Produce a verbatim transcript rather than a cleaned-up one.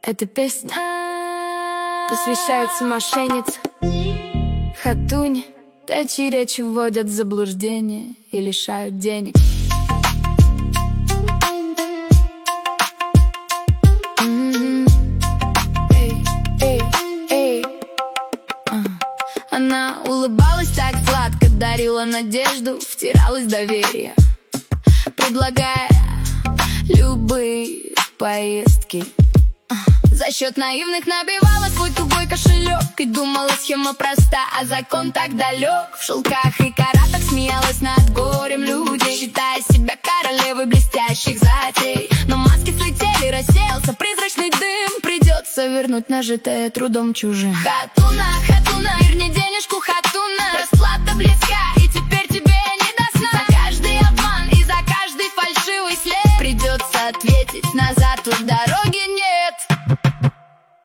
Эта песня посвящается мошеннице Хатунь. Тачи речи вводят в заблуждение и лишают денег. Она улыбалась так сладко, дарила надежду, втиралась в доверие, предлагая любые поездки. За счет наивных набивала свой тугой кошелек и думала, схема проста, а закон так далек. В шелках и каратах смеялась над горем людей, считая себя королевой блестящих затей. Но маски слетели, рассеялся призрачный дым, придется вернуть нажитое трудом чужим. Хатуна,